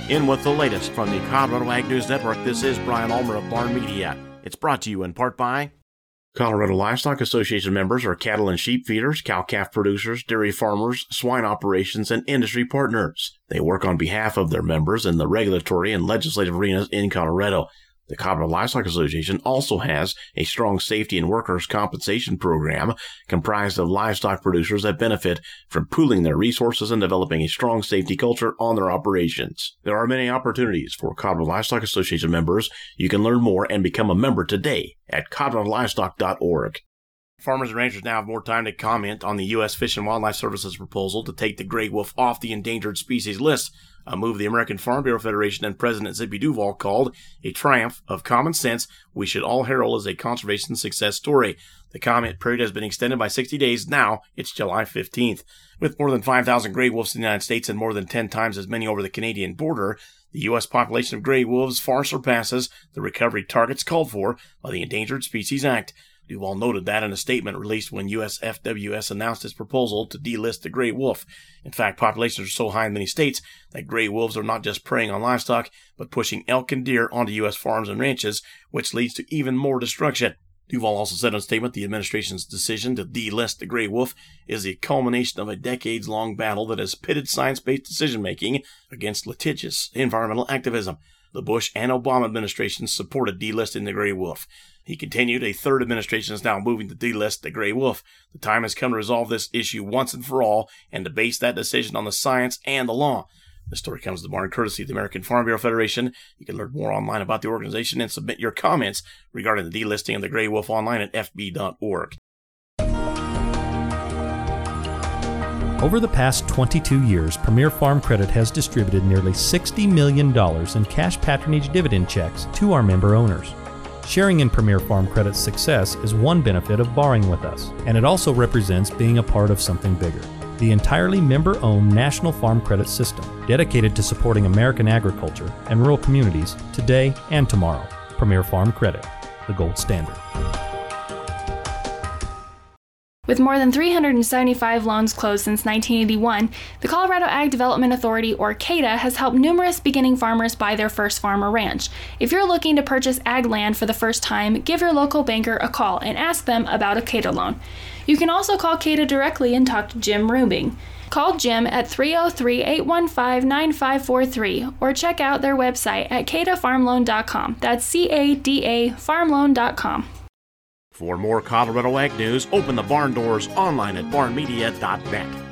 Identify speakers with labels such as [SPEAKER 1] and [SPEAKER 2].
[SPEAKER 1] In with the latest from the Colorado Ag News Network, this is Brian Ulmer of Barn Media. It's brought to you in part by Colorado Livestock Association members are cattle and sheep feeders, cow-calf producers, dairy farmers, swine operations, and industry partners. They work on behalf of their members in the regulatory and legislative arenas in Colorado. The Colorado Livestock Association also has a strong safety and workers' compensation program comprised of livestock producers that benefit from pooling their resources and developing a strong safety culture on their operations. There are many opportunities for Colorado Livestock Association members. You can learn more and become a member today at coloradolivestock.org. Farmers and ranchers now have more time to comment on the U.S. Fish and Wildlife Service's proposal to take the gray wolf off the endangered species list, a move the American Farm Bureau Federation and President Zippy Duvall called a triumph of common sense we should all herald as a conservation success story. The comment period has been extended by 60 days. Now it's July 15th. With more than 5,000 gray wolves in the United States and more than 10 times as many over the Canadian border, the U.S. population of gray wolves far surpasses the recovery targets called for by the Endangered Species Act. Duvall noted that in a statement released when USFWS announced its proposal to delist the gray wolf. In fact, populations are so high in many states that gray wolves are not just preying on livestock, but pushing elk and deer onto U.S. farms and ranches, which leads to even more destruction. Duvall also said in a statement the administration's decision to delist the gray wolf is the culmination of a decades-long battle that has pitted science-based decision-making against litigious environmental activism. The Bush and Obama administrations supported delisting the gray wolf. He continued, a third administration is now moving to delist the gray wolf. The time has come to resolve this issue once and for all and to base that decision on the science and the law. This story comes to the barn courtesy of the American Farm Bureau Federation. You can learn more online about the organization and submit your comments regarding the delisting of the gray wolf online at fb.org.
[SPEAKER 2] Over the past 22 years, Premier Farm Credit has distributed nearly $60 million in cash patronage dividend checks to our member owners. Sharing in Premier Farm Credit's success is one benefit of borrowing with us, and it also represents being a part of something bigger. The entirely member-owned National Farm Credit System, dedicated to supporting American agriculture and rural communities today and tomorrow. Premier Farm Credit, the gold standard.
[SPEAKER 3] With more than 375 loans closed since 1981, the Colorado Ag Development Authority, or CADA, has helped numerous beginning farmers buy their first farm or ranch. If you're looking to purchase ag land for the first time, give your local banker a call and ask them about a CADA loan. You can also call CADA directly and talk to Jim Rubing. Call Jim at 303-815-9543 or check out their website at cadafarmloan.com. That's CADA farmloan.com.
[SPEAKER 1] For more Colorado Ag News, open the barn doors online at barnmedia.net.